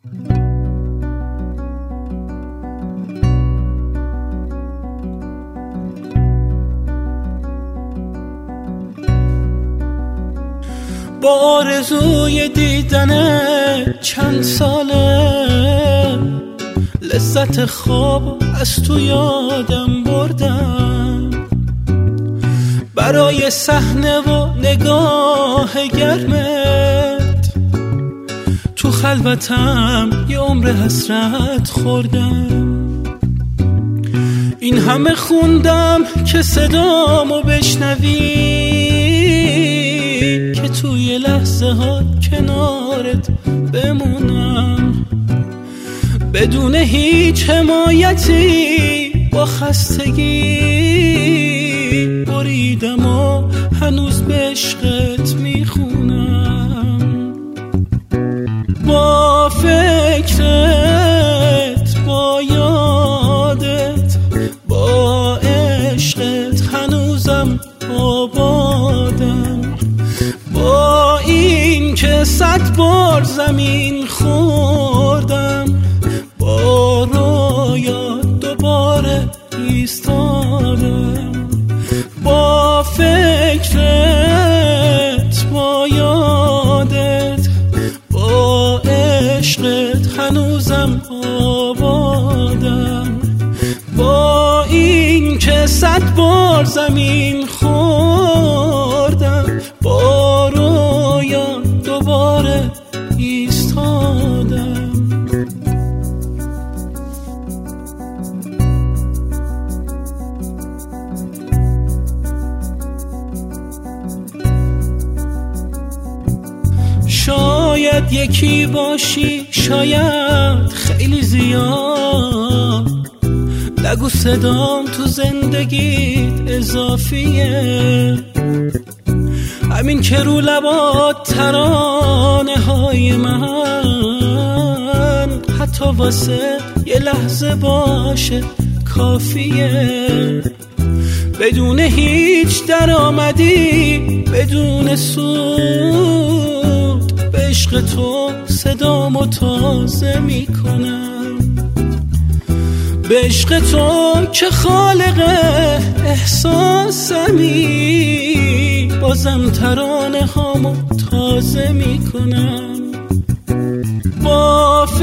با آرزوی دیدن چند ساله لذت خواب از تو یادم بردم، برای صحنه و نگاه گرمت تو خلوتم یه عمر حسرت خوردم. این همه خوندم که صدامو بشنوی، که توی لحظه ها کنارت بمونم، بدون هیچ حمایتی با خستگی بریدم و هنوز به عشقت میخونم. با فکرت، با یادت، با عشقت هنوزم آبادم. با این که 100 بار زمین خوردم، با رویا دوباره ایستادم. با فکرت، با یادت، با عشقت هنوزم آبادم. با این که 100 بار زمین خوردم، با رویا دوباره ایستادم. شاید یکی باشی، شاید خیلی زیاد، نگو صدام تو زندگیت اضافیه. همین که رو لبات ترانه های من، حتی واسه یه لحظه باشه کافیه. بدون هیچ درآمدی، بدون سود، به عشق تو صدامو تازه میکنم. به عشق تو که خالق احساسمی، بازم ترانه هامو تازه میکنم. با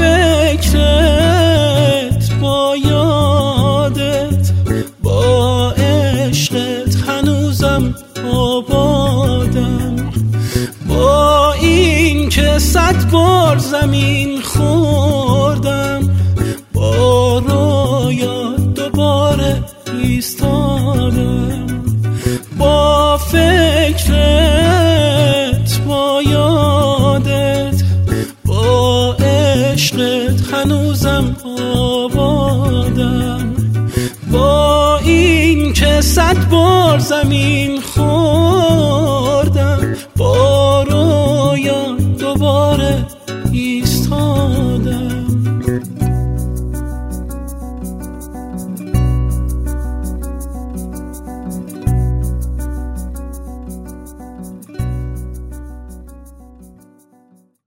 فکرت، با یادت، با عشقت هنوزم آبادم. با این که 100 بار زمین خوردم، با رویا دوباره ایستادم. با فکرت، با یادت، با عشقت هنوزم آبادم. با این که 100 بار زمین خوردم،